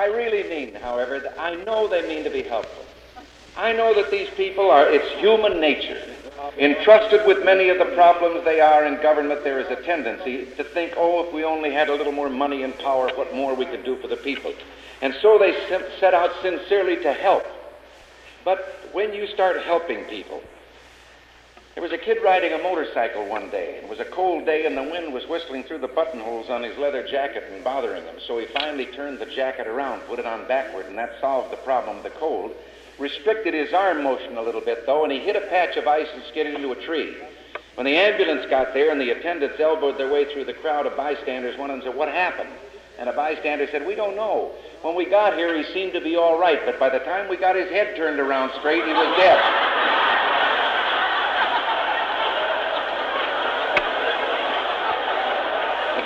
I really mean, however, that I know they mean to be helpful. I know that these people it's human nature. Entrusted with many of the problems they are in government, there is a tendency to think, oh, if we only had a little more money and power, what more we could do for the people. And so they set out sincerely to help. But when you start helping people, there was a kid riding a motorcycle one day. It was a cold day, and the wind was whistling through the buttonholes on his leather jacket and bothering him. So he finally turned the jacket around, put it on backward, and that solved the problem of the cold. Restricted his arm motion a little bit, though, and he hit a patch of ice and skidded into a tree. When the ambulance got there and the attendants elbowed their way through the crowd of bystanders, one of them said, "What happened?" And a bystander said, "We don't know. When we got here, he seemed to be all right, but by the time we got his head turned around straight, he was dead." But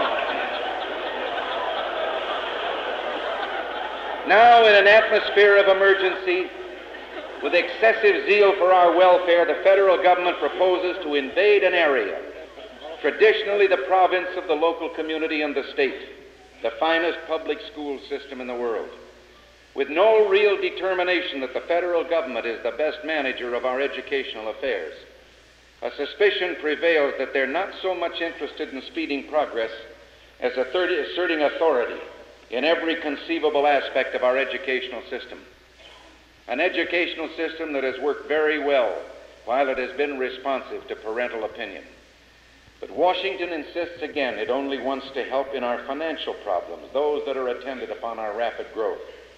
now in an atmosphere of emergency, with excessive zeal for our welfare, the federal government proposes to invade an area, traditionally the province of the local community and the state, the finest public school system in the world, with no real determination that the federal government is the best manager of our educational affairs. A suspicion prevails that they're not so much interested in speeding progress as asserting authority in every conceivable aspect of our educational system. An educational system that has worked very well while it has been responsive to parental opinion. But Washington insists again it only wants to help in our financial problems, those that are attendant upon our rapid growth.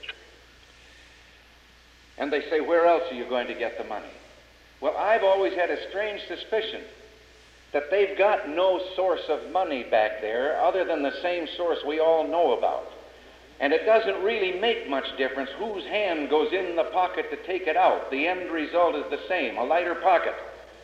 And they say, where else are you going to get the money? Well, I've always had a strange suspicion that they've got no source of money back there other than the same source we all know about. And it doesn't really make much difference whose hand goes in the pocket to take it out. The end result is the same, a lighter pocket.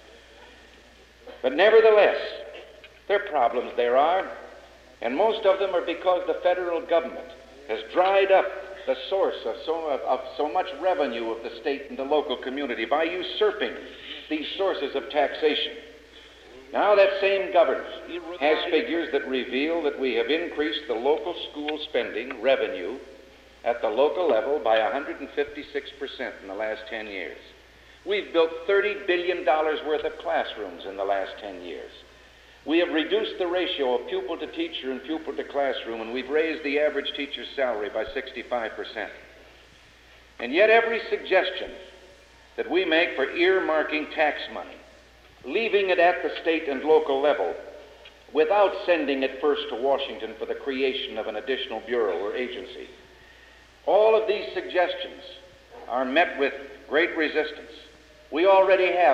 But nevertheless, there are problems there are, and most of them are because the federal government has dried up the source of so much revenue of the state and the local community by usurping these sources of taxation. Now that same government has figures that reveal that we have increased the local school spending revenue at the local level by 156% in the last 10 years. We've built $30 billion worth of classrooms in the last 10 years. We have reduced the ratio of pupil to teacher and pupil to classroom, and we've raised the average teacher's salary by 65%. And yet every suggestion that we make for earmarking tax money, leaving it at the state and local level, without sending it first to Washington for the creation of an additional bureau or agency, all of these suggestions are met with great resistance. We already have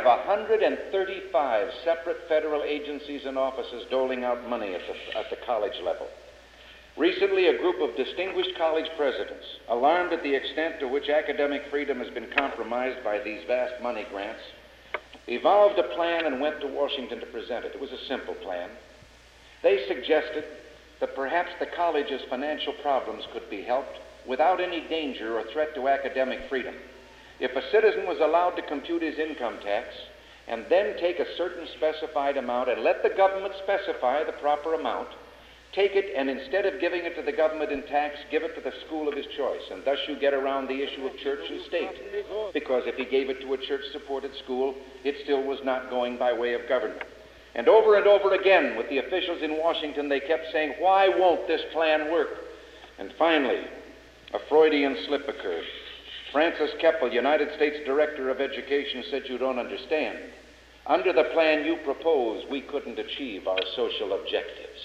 135 separate federal agencies and offices doling out money at the college level. Recently, a group of distinguished college presidents, alarmed at the extent to which academic freedom has been compromised by these vast money grants, evolved a plan and went to Washington to present it. It was a simple plan. They suggested that perhaps the college's financial problems could be helped without any danger or threat to academic freedom. If a citizen was allowed to compute his income tax and then take a certain specified amount and let the government specify the proper amount, take it and instead of giving it to the government in tax, give it to the school of his choice. And thus you get around the issue of church and state. Because if he gave it to a church-supported school, it still was not going by way of government. And over again with the officials in Washington, they kept saying, why won't this plan work? And finally, a Freudian slip occurred. Francis Keppel, United States Director of Education, said, you don't understand. Under the plan you propose, we couldn't achieve our social objectives.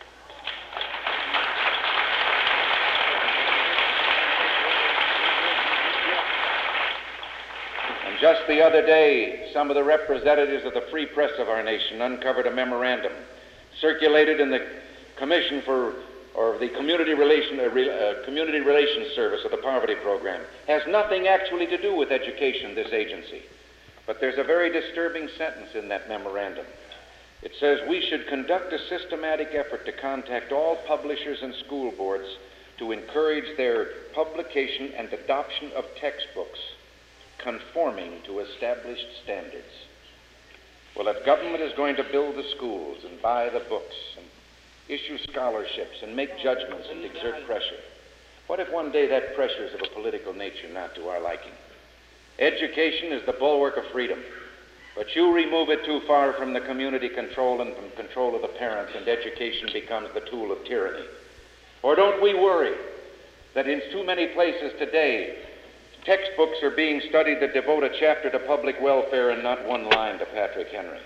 And just the other day, some of the representatives of the free press of our nation uncovered a memorandum circulated in the Commission for the Community Relations Service of the Poverty Program. Has nothing actually to do with education, this agency. But there's a very disturbing sentence in that memorandum. It says, we should conduct a systematic effort to contact all publishers and school boards to encourage their publication and adoption of textbooks conforming to established standards. Well, if government is going to build the schools and buy the books and issue scholarships and make judgments and exert pressure, What if one day that pressure is of a political nature not to our liking? Education is the bulwark of freedom, but you remove it too far from the community control and from control of the parents, and education becomes the tool of tyranny. Or don't we worry that in too many places today, textbooks are being studied that devote a chapter to public welfare and not one line to Patrick Henry?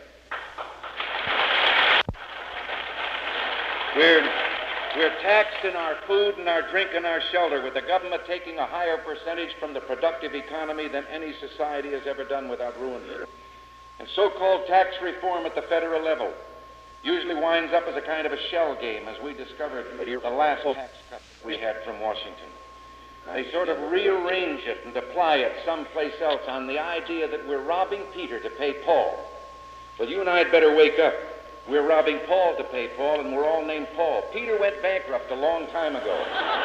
We're taxed in our food and our drink and our shelter, with the government taking a higher percentage from the productive economy than any society has ever done without ruining it. And so-called tax reform at the federal level usually winds up as a kind of a shell game, as we discovered the last tax cut we had from Washington. They sort of rearrange it and apply it someplace else on the idea that we're robbing Peter to pay Paul. Well, you and I had better wake up. We're robbing Paul to pay Paul, and we're all named Paul. Peter went bankrupt a long time ago.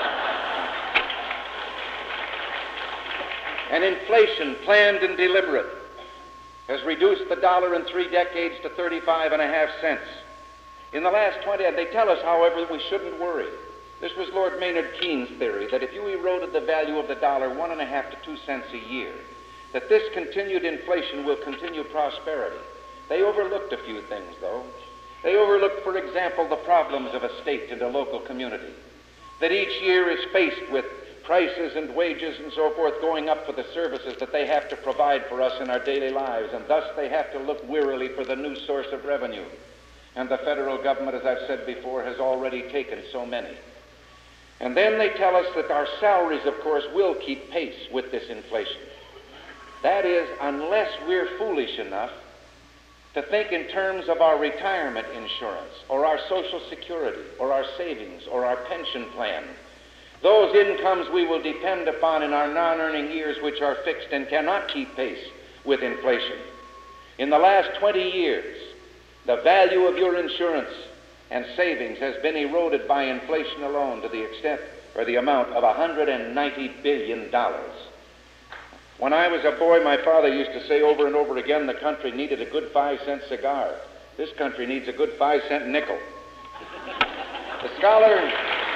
And inflation, planned and deliberate, has reduced the dollar in 3 decades to 35.5 cents. In the last 20, and they tell us, however, that we shouldn't worry. This was Lord Maynard Keynes' theory, that if you eroded the value of the dollar 1.5 to 2 cents a year, that this continued inflation will continue prosperity. They overlooked a few things, though. They overlooked, for example, the problems of a state and a local community, that each year is faced with prices and wages and so forth going up for the services that they have to provide for us in our daily lives, and thus they have to look wearily for the new source of revenue. And the federal government, as I've said before, has already taken so many. And then they tell us that our salaries, of course, will keep pace with this inflation. That is, unless we're foolish enough to think in terms of our retirement insurance, or our Social Security, or our savings, or our pension plan. Those incomes we will depend upon in our non-earning years, which are fixed and cannot keep pace with inflation. In the last 20 years, the value of your insurance and savings has been eroded by inflation alone to the extent or the amount of $190 billion. When I was a boy, my father used to say over and over again the country needed a good 5-cent cigar. This country needs a good 5-cent nickel. The scholar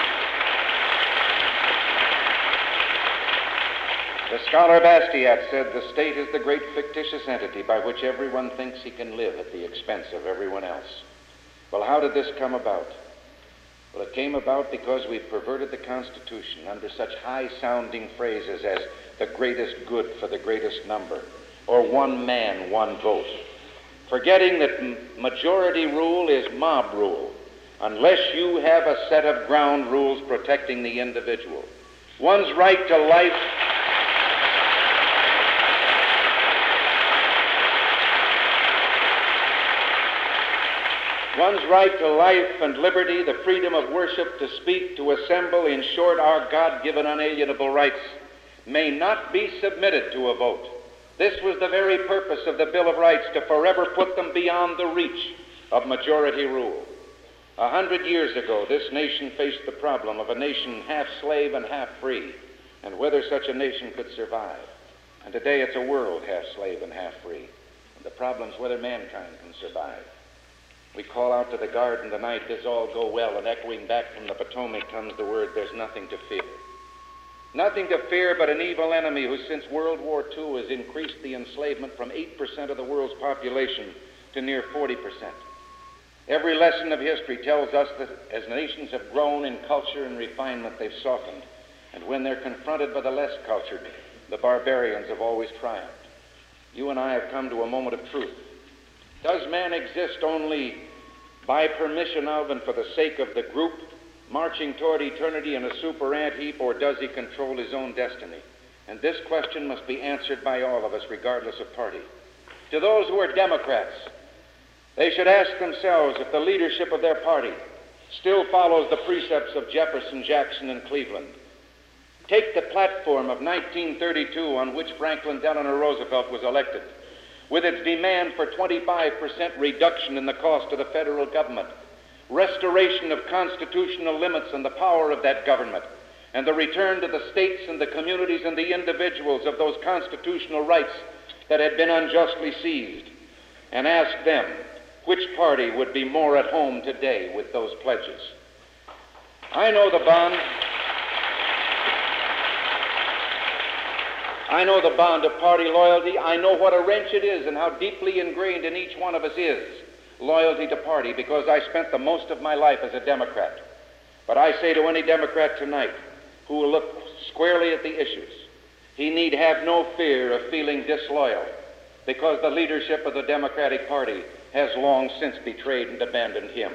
Bastiat said the state is the great fictitious entity by which everyone thinks he can live at the expense of everyone else. Well, how did this come about? Well, it came about because we perverted the Constitution under such high-sounding phrases as the greatest good for the greatest number, or one man, one vote, forgetting that majority rule is mob rule, unless you have a set of ground rules protecting the individual. One's right to life and liberty, the freedom of worship, to speak, to assemble, in short, our God-given unalienable rights, may not be submitted to a vote. This was the very purpose of the Bill of Rights, to forever put them beyond the reach of majority rule. 100 years ago, this nation faced the problem of a nation half slave and half free, and whether such a nation could survive. And today it's a world half slave and half free, and the problem is whether mankind can survive. We call out to the garden tonight, does all go well? And echoing back from the Potomac comes the word, there's nothing to fear. Nothing to fear but an evil enemy who since World War II has increased the enslavement from 8% of the world's population to near 40%. Every lesson of history tells us that as nations have grown in culture and refinement, they've softened. And when they're confronted by the less cultured, the barbarians have always triumphed. You and I have come to a moment of truth. Does man exist only by permission of and for the sake of the group, marching toward eternity in a super ant heap, or does he control his own destiny? And this question must be answered by all of us, regardless of party. To those who are Democrats, they should ask themselves if the leadership of their party still follows the precepts of Jefferson, Jackson, and Cleveland. Take the platform of 1932 on which Franklin Delano Roosevelt was elected, with its demand for 25% reduction in the cost of the federal government, restoration of constitutional limits on the power of that government, and the return to the states and the communities and the individuals of those constitutional rights that had been unjustly seized, and ask them which party would be more at home today with those pledges. I know the bond. I know the bond of party loyalty. I know what a wrench it is and how deeply ingrained in each one of us is loyalty to party, because I spent the most of my life as a Democrat. But I say to any Democrat tonight who will look squarely at the issues, he need have no fear of feeling disloyal, because the leadership of the Democratic Party has long since betrayed and abandoned him.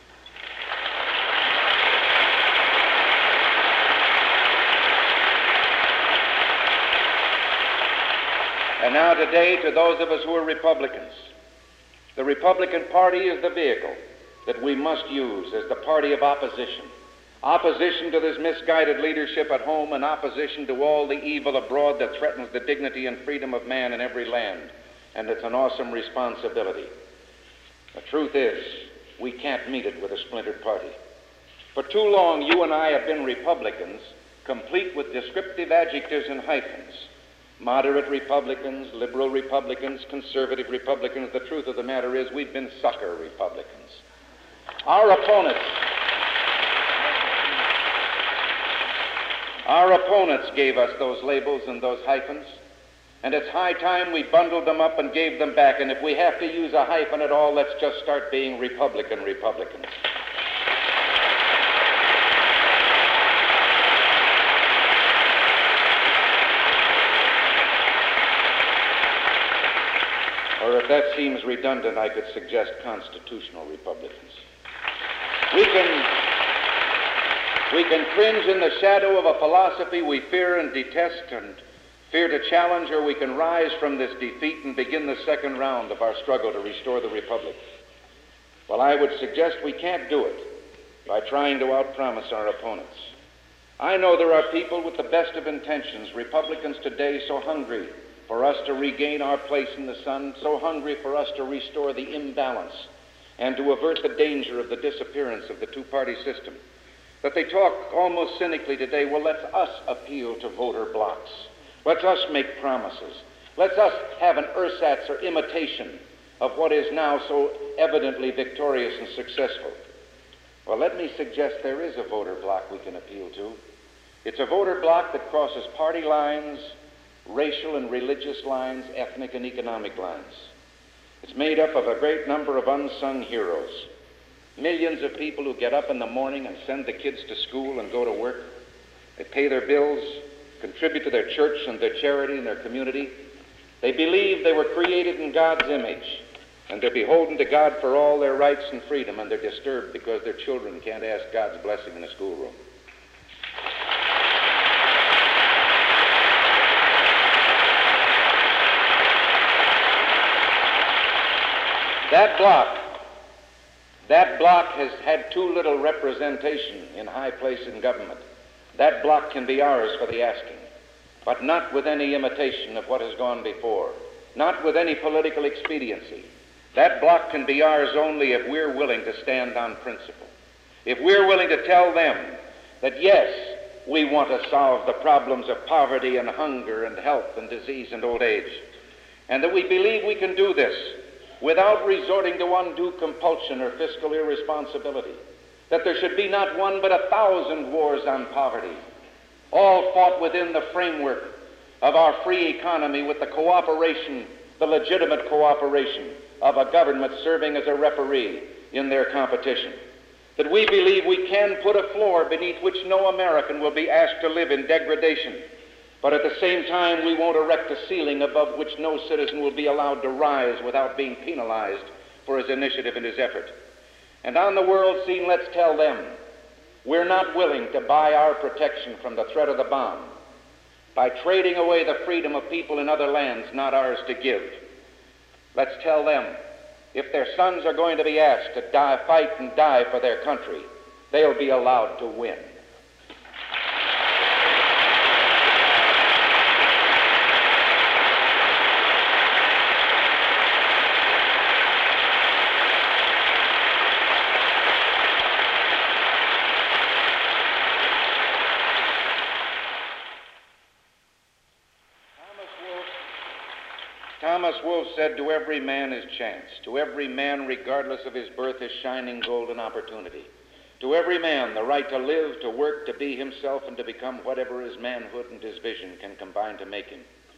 And now today, to those of us who are Republicans, the Republican Party is the vehicle that we must use as the party of opposition. Opposition to this misguided leadership at home, and opposition to all the evil abroad that threatens the dignity and freedom of man in every land. And it's an awesome responsibility. The truth is, we can't meet it with a splintered party. For too long, you and I have been Republicans, complete with descriptive adjectives and hyphens. Moderate Republicans, liberal Republicans, conservative Republicans. The truth of the matter is, we've been sucker Republicans. Our opponents gave us those labels and those hyphens, and it's high time we bundled them up and gave them back. And if we have to use a hyphen at all, let's just start being Republicans. Or if that seems redundant, I could suggest constitutional Republicans. We can cringe in the shadow of a philosophy we fear and detest and fear to challenge, or we can rise from this defeat and begin the second round of our struggle to restore the Republic. Well, I would suggest we can't do it by trying to outpromise our opponents. I know there are people with the best of intentions, Republicans today, so hungry for us to regain our place in the sun, so hungry for us to restore the imbalance and to avert the danger of the disappearance of the two-party system, that they talk almost cynically today, well, let us appeal to voter blocs. Let us make promises. Let us have an ersatz or imitation of what is now so evidently victorious and successful. Well, let me suggest there is a voter bloc we can appeal to. It's a voter bloc that crosses party lines, racial and religious lines, ethnic and economic lines. It's made up of a great number of unsung heroes. Millions of people who get up in the morning and send the kids to school and go to work. They pay their bills, contribute to their church and their charity and their community. They believe they were created in God's image, and they're beholden to God for all their rights and freedom, and they're disturbed because their children can't ask God's blessing in a schoolroom. That bloc has had too little representation in high place in government. That bloc can be ours for the asking, but not with any imitation of what has gone before, not with any political expediency. That bloc can be ours only if we're willing to stand on principle, if we're willing to tell them that, yes, we want to solve the problems of poverty and hunger and health and disease and old age, and that we believe we can do this without resorting to undue compulsion or fiscal irresponsibility, that there should be not one but 1,000 wars on poverty, all fought within the framework of our free economy with the cooperation, the legitimate cooperation of a government serving as a referee in their competition, that we believe we can put a floor beneath which no American will be asked to live in degradation, but at the same time, we won't erect a ceiling above which no citizen will be allowed to rise without being penalized for his initiative and his effort. And on the world scene, let's tell them we're not willing to buy our protection from the threat of the bomb by trading away the freedom of people in other lands not ours to give. Let's tell them if their sons are going to be asked to fight and die for their country, they'll be allowed to win. Thomas Wolfe said, to every man his chance, to every man, regardless of his birth, his shining golden opportunity. To every man, the right to live, to work, to be himself, and to become whatever his manhood and his vision can combine to make him.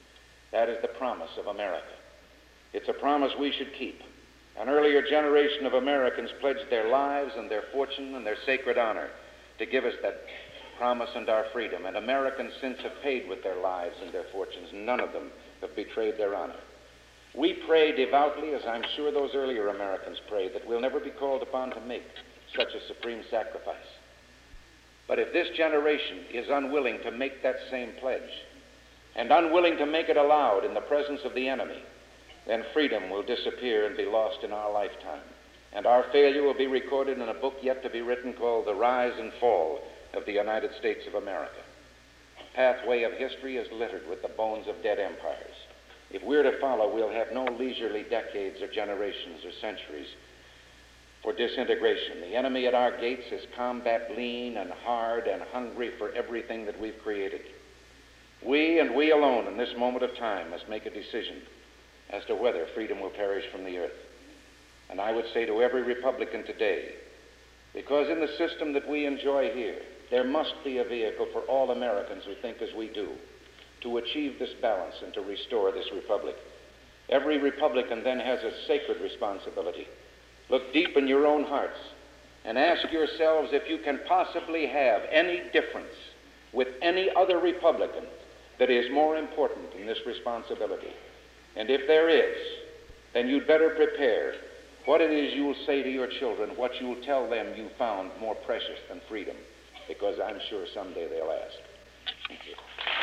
That is the promise of America. It's a promise we should keep. An earlier generation of Americans pledged their lives and their fortune and their sacred honor to give us that promise and our freedom, and Americans since have paid with their lives and their fortunes. None of them have betrayed their honor. We pray devoutly, as I'm sure those earlier Americans prayed, that we'll never be called upon to make such a supreme sacrifice. But if this generation is unwilling to make that same pledge, and unwilling to make it aloud in the presence of the enemy, then freedom will disappear and be lost in our lifetime. And our failure will be recorded in a book yet to be written called The Rise and Fall of the United States of America. The pathway of history is littered with the bones of dead empires. If we're to follow, we'll have no leisurely decades or generations or centuries for disintegration. The enemy at our gates is combat lean and hard and hungry for everything that we've created. We and we alone in this moment of time must make a decision as to whether freedom will perish from the earth. And I would say to every Republican today, because in the system that we enjoy here, there must be a vehicle for all Americans who think as we do to achieve this balance and to restore this republic. Every Republican then has a sacred responsibility. Look deep in your own hearts and ask yourselves if you can possibly have any difference with any other Republican that is more important in this responsibility. And if there is, then you'd better prepare what it is you'll say to your children, what you'll tell them you found more precious than freedom, because I'm sure someday they'll ask. Thank you.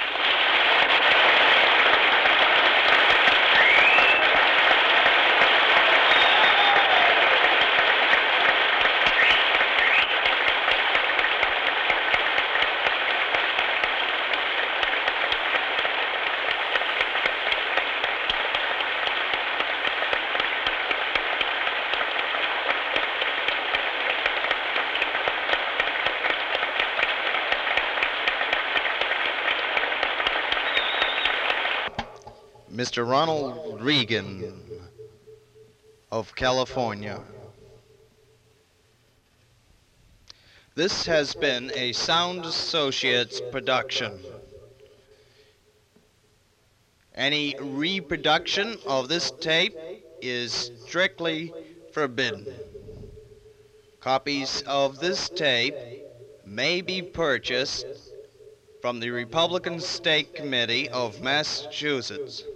Mr. Ronald Reagan of California. This has been a Sound Associates production. Any reproduction of this tape is strictly forbidden. Copies of this tape may be purchased from the Republican State Committee of Massachusetts.